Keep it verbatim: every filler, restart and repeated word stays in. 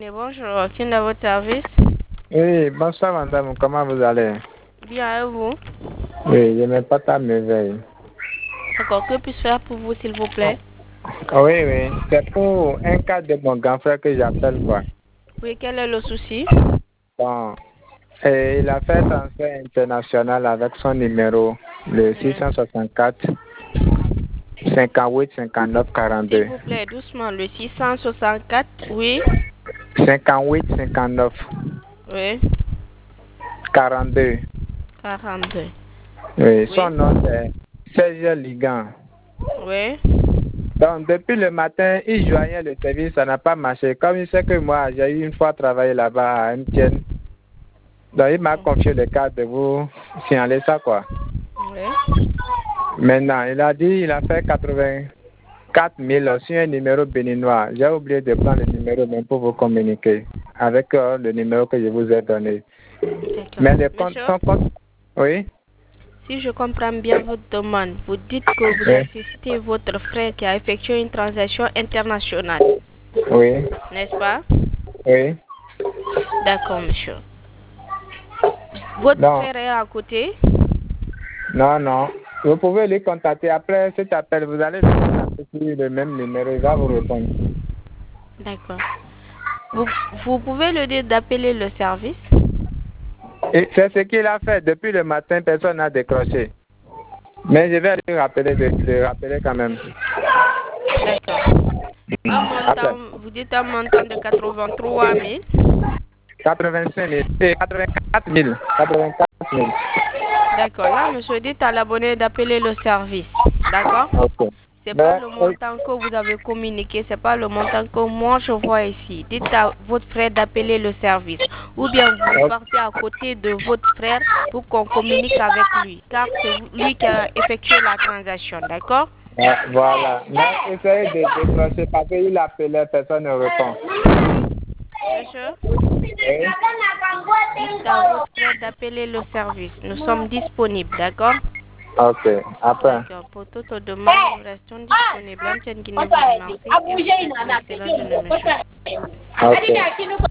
Et bonjour, qui est à votre service? Oui, bonsoir madame, comment vous allez? Bien, et vous? Oui, je me porte à merveille. D'accord, que puis-je faire pour vous, s'il vous plaît? Oui, oui, c'est pour un cas de mon grand frère que j'appelle quoi. Oui, quel est le souci? Bon, et il a fait un transfert international avec son numéro, le six cent soixante-quatre, cinquante-huit, cinquante-neuf, S'il quarante-deux. vous plaît, doucement, le six cent soixante-quatre, oui? cinquante-huit, cinquante-neuf, Oui, quarante-deux. quarante-deux. Oui, Oui, son nom c'est Serge Ligan. oui. Donc, depuis le matin, il joignait le service, ça n'a pas marché. Comme il sait que moi, j'ai eu une fois travaillé là-bas à M T N, donc il m'a confié le cas de vous signaler ça, quoi. Oui. Maintenant, il a dit il a fait quatre-vingt-quatre mille sur un numéro béninois. J'ai oublié de prendre le numéro même pour vous communiquer avec euh, le numéro que je vous ai donné. D'accord. Mais le compte, Monsieur, son compte, oui, si je comprends bien votre demande, vous dites que vous oui, assistez votre frère qui a effectué une transaction internationale, oui, n'est-ce pas? oui. D'accord, monsieur. Votre Donc, frère est à côté? non, non. Vous pouvez les contacter après cet appel. Vous allez le contacter sur le même numéro. Il va vous répondre. D'accord. Vous, vous pouvez le dire d'appeler le service? Et c'est ce qu'il a fait. Depuis le matin, personne n'a décroché. Mais je vais le rappeler, de, le rappeler quand même. D'accord. Un Après. montant, vous dites un montant de quatre-vingt-trois mille? quatre-vingt-cinq mille. Et quatre-vingt-quatre mille. quatre-vingt-quatre mille. D'accord. Là, monsieur, dites à l'abonné d'appeler le service. D'accord? Ok. C'est pas Mais, le oui. montant que vous avez communiqué, c'est pas le montant que moi je vois ici. Dites à votre frère d'appeler le service. Ou bien vous partez à côté de votre frère pour qu'on communique avec lui. Car c'est lui qui a effectué la transaction. D'accord? Ah, voilà. Mais essayez de décrocher parce qu'il appelait, personne ne répond. Monsieur? Oui. Dites à votre frère d'appeler le service. Nous sommes disponibles, d'accord? Ok. Après. D'accord. Pour toute demande, nous restons disponibles. Antenne Guinée vous remercie et vous souhaite une excellente journée, monsieur. Ok.